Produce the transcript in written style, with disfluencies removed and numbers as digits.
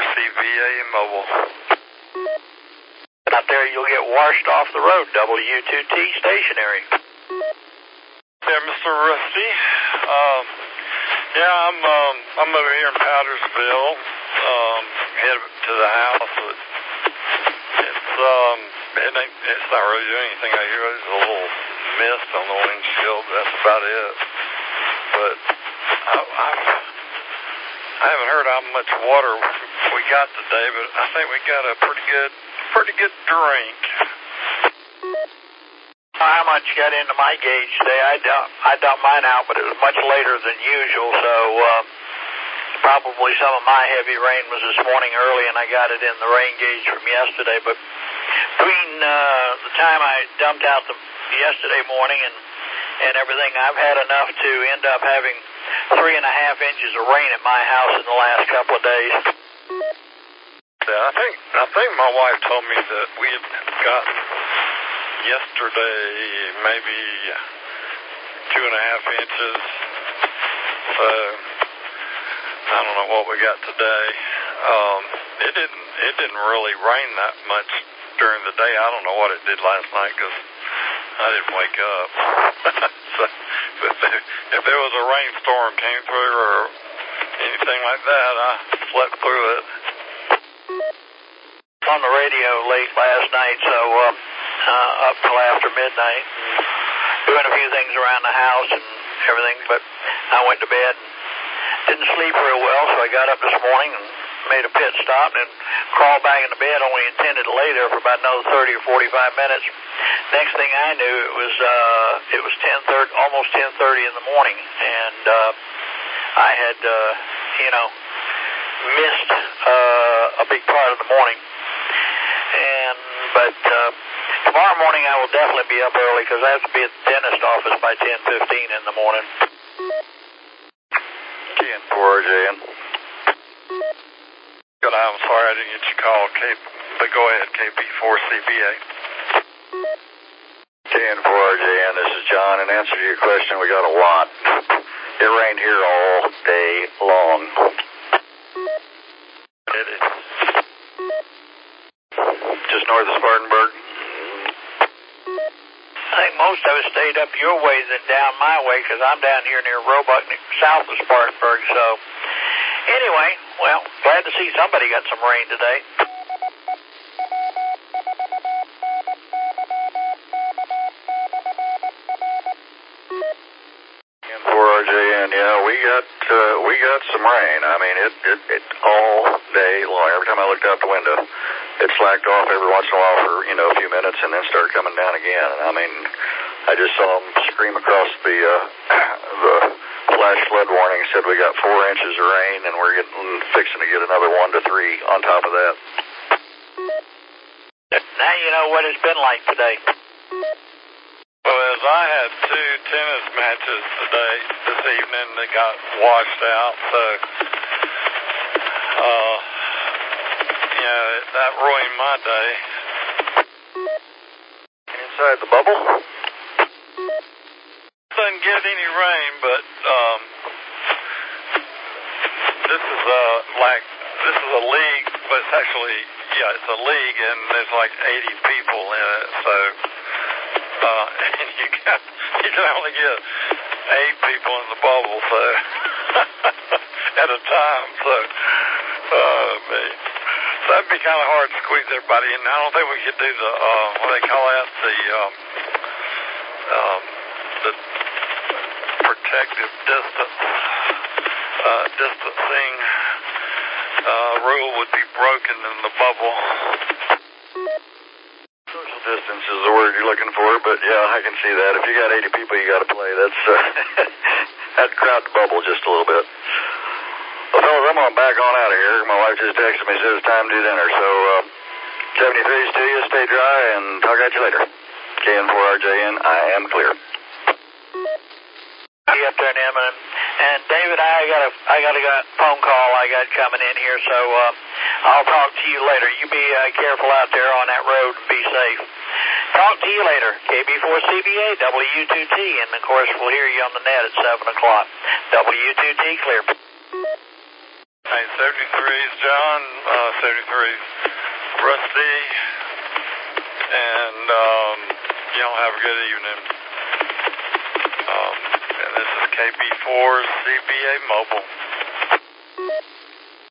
CBA Mobile. Out there, you'll get washed off the road. W2T stationary. Yeah, Mr. Rusty. I'm over here in Powdersville. Headed to the house. It's not really doing anything out here. There's a little mist on the windshield. That's about it. But I haven't heard how much water we got today, but I think we got a pretty good drink. How much got into my gauge today? I dumped mine out, but it was much later than usual, so probably some of my heavy rain was this morning early, and I got it in the rain gauge from yesterday. But between the time I dumped out yesterday morning and everything, I've had enough to end up having 3.5 inches of rain at my house in the last couple of days. Yeah, I think my wife told me that we had gotten yesterday maybe 2.5 inches. So I don't know what we got today. It didn't really rain that much during the day. I don't know what it did last night because I didn't wake up. So if there was a rainstorm came through or anything like that, I slept through it. On the radio late last night, so up till after midnight, doing a few things around the house and everything, but I went to bed and didn't sleep real well, so I got up this morning and made a pit stop and crawled back in the bed. Only intended to lay there for about another 30 or 45 minutes. Next thing I knew, it was 10:30, almost 10:30 in the morning, and I had missed a big part of the morning. But tomorrow morning I will definitely be up early because I have to be at the dentist office by 10:15 in the morning. KN4RJN. Good, I'm sorry I didn't get your call, but go ahead, KP4CBA. KN4RJN, this is John. In answer to your question, we got a lot. It rained here all day long. It is. Just north of Spartanburg. I think most of us stayed up your way than down my way because I'm down here near Roebuck, south of Spartanburg. So anyway, well, glad to see somebody got some rain today. KN4RJN, yeah, we got some rain. I mean, it all day long. Every time I looked out the window, it slacked off every once in a while for, a few minutes and then started coming down again. And I mean, I just saw them scream across the flash flood warning, said we got 4 inches of rain and we're fixing to get another 1 to 3 on top of that. Now you know what it's been like today. Well, as I had 2 tennis matches this evening that got washed out, so that ruined my day. Inside the bubble? Didn't get any rain, but this is a league, but it's actually it's a league, and there's like 80 people in it, so and you can only get 8 people in the bubble, so at a time, so man. So that'd be kind of hard to squeeze everybody in. I don't think we could do the what they call that, the protective distancing rule would be broken in the bubble. Social distance is the word you're looking for, but yeah, I can see that. If you got 80 people you got to play, that's that'd crowd the bubble just a little bit. Well, fellas, I'm going to back on out of here. My wife just texted me, said it's time to do dinner. So, 73's to you, stay dry, and talk at you later. KN4RJN, I am clear. Be up there in Emmett. And David, I got a phone call I got coming in here, so I'll talk to you later. You be careful out there on that road and be safe. Talk to you later. KB4CBA, W2T, and of course we'll hear you on the net at 7 o'clock. W2T clear. Hey, 73's John, 73's Rusty, and y'all have a good evening. And this is KB4's CBA Mobile.